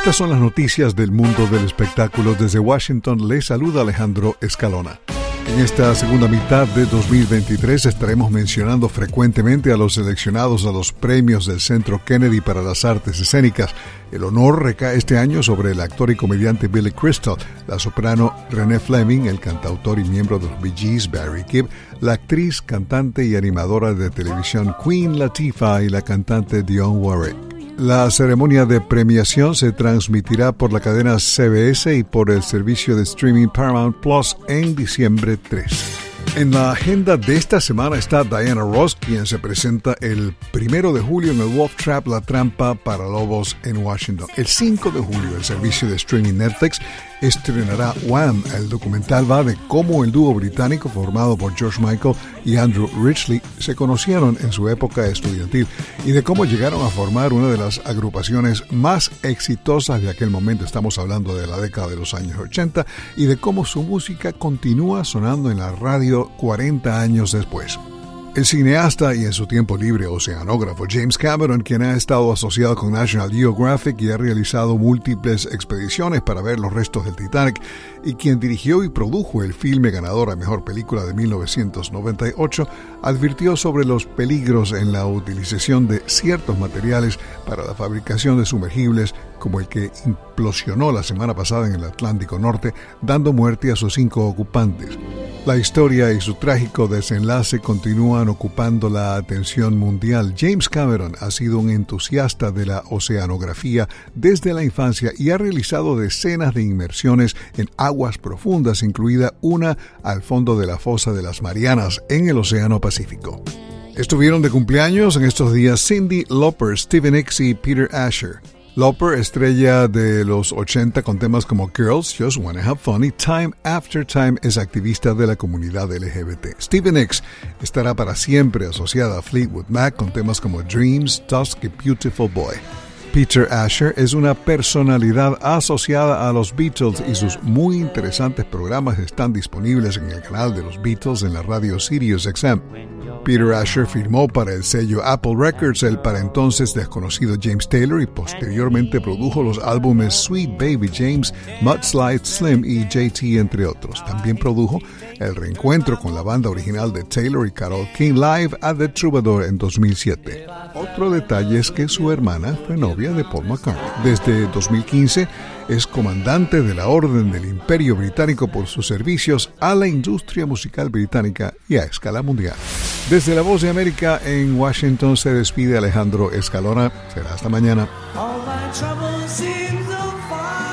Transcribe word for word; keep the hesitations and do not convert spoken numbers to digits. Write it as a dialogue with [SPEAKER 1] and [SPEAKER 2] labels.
[SPEAKER 1] Estas son las noticias del mundo del espectáculo. Desde Washington les saluda Alejandro Escalona. En esta segunda mitad de dos mil veintitrés estaremos mencionando frecuentemente a los seleccionados a los premios del Centro Kennedy para las Artes Escénicas. El honor recae este año sobre el actor y comediante Billy Crystal, la soprano Renee Fleming, el cantautor y miembro de los Bee Gees Barry Gibb, la actriz, cantante y animadora de televisión Queen Latifah y la cantante Dionne Warwick. La ceremonia de premiación se transmitirá por la cadena C B S y por el servicio de streaming Paramount Plus en diciembre tres. En la agenda de esta semana está Diana Ross, quien se presenta el primero de julio en el Wolf Trap, La Trampa para Lobos en Washington. El cinco de julio, el servicio de streaming Netflix estrenará Wham! El documental va de cómo el dúo británico formado por George Michael y Andrew Ridgeley se conocieron en su época estudiantil y de cómo llegaron a formar una de las agrupaciones más exitosas de aquel momento. Estamos hablando de la década de los años ochenta y de cómo su música continúa sonando en la radio cuarenta años después. El cineasta y en su tiempo libre oceanógrafo James Cameron, quien ha estado asociado con National Geographic y ha realizado múltiples expediciones para ver los restos del Titanic, y quien dirigió y produjo el filme ganador a Mejor Película de mil novecientos noventa y ocho, advirtió sobre los peligros en la utilización de ciertos materiales para la fabricación de sumergibles, como el que implosionó la semana pasada en el Atlántico Norte, dando muerte a sus cinco ocupantes. La historia y su trágico desenlace continúan ocupando la atención mundial. James Cameron ha sido un entusiasta de la oceanografía desde la infancia y ha realizado decenas de inmersiones en aguas profundas, incluida una al fondo de la fosa de las Marianas en el Océano Pacífico. Estuvieron de cumpleaños en estos días Cyndi Lauper, Stevie Nicks y Peter Asher. Lauper, estrella de los ochenta con temas como Girls, Just Wanna Have Fun y Time After Time, es activista de la comunidad L G B T. Stevie Nicks estará para siempre asociada a Fleetwood Mac con temas como Dreams, Dusk y Beautiful Boy. Peter Asher es una personalidad asociada a los Beatles y sus muy interesantes programas están disponibles en el canal de los Beatles en la radio Sirius X M. Peter Asher firmó para el sello Apple Records el para entonces desconocido James Taylor y posteriormente produjo los álbumes Sweet Baby James, Mudslide Slim y J T, entre otros. También produjo el reencuentro con la banda original de Taylor y Carole King Live at the Troubadour en dos mil siete. Otro detalle es que su hermana fue novia de Paul McCartney. Desde dos mil quince es comandante de la Orden del Imperio Británico por sus servicios a la industria musical británica y a escala mundial. Desde La Voz de América en Washington se despide Alejandro Escalona. Será hasta mañana.